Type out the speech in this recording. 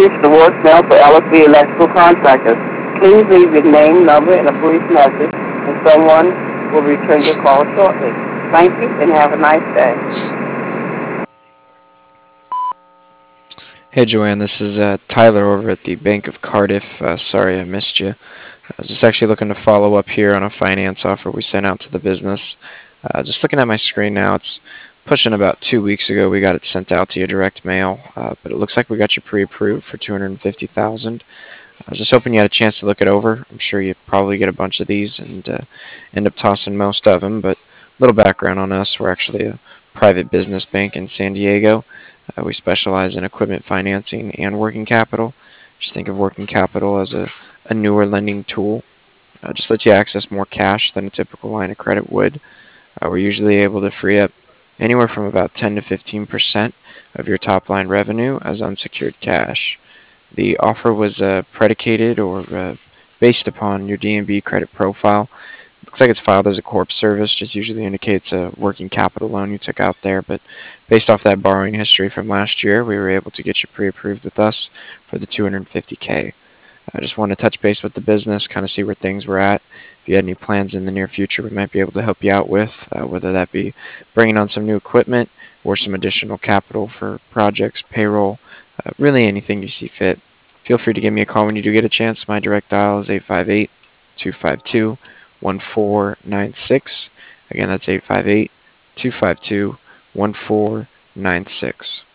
reached the voicemail for LSB Electrical Contractors. Please leave your name, number, and a brief message, and someone will return your call shortly. Thank you, and have a nice day. Hey Joanne, this is Tyler over at the Bank of Cardiff. Sorry I missed you. I was just actually looking to follow up here on a finance offer we sent out to the business. Just looking at my screen now, it's pushing about 2 weeks ago. We got it sent out to you direct mail, but it looks like we got you pre-approved for $250,000. I was just hoping you had a chance to look it over. I'm sure you probably get a bunch of these and end up tossing most of them. But a little background on us: we're actually a private business bank in San Diego. We specialize in equipment financing and working capital. Just think of working capital as a newer lending tool. Just lets you access more cash than a typical line of credit would. We're usually able to free up anywhere from about 10 to 15% of your top line revenue as unsecured cash. The offer was predicated or based upon your D&B credit profile. Looks like it's filed as a corp service, just usually indicates a working capital loan you took out there. But based off that borrowing history from last year, we were able to get you pre-approved with us for the 250K. I just want to touch base with the business, kind of see where things were at. If you had any plans in the near future, we might be able to help you out with, whether that be bringing on some new equipment or some additional capital for projects, payroll, really anything you see fit. Feel free to give me a call when you do get a chance. My direct dial is 858-252-1496. Again, that's 858-252-1496.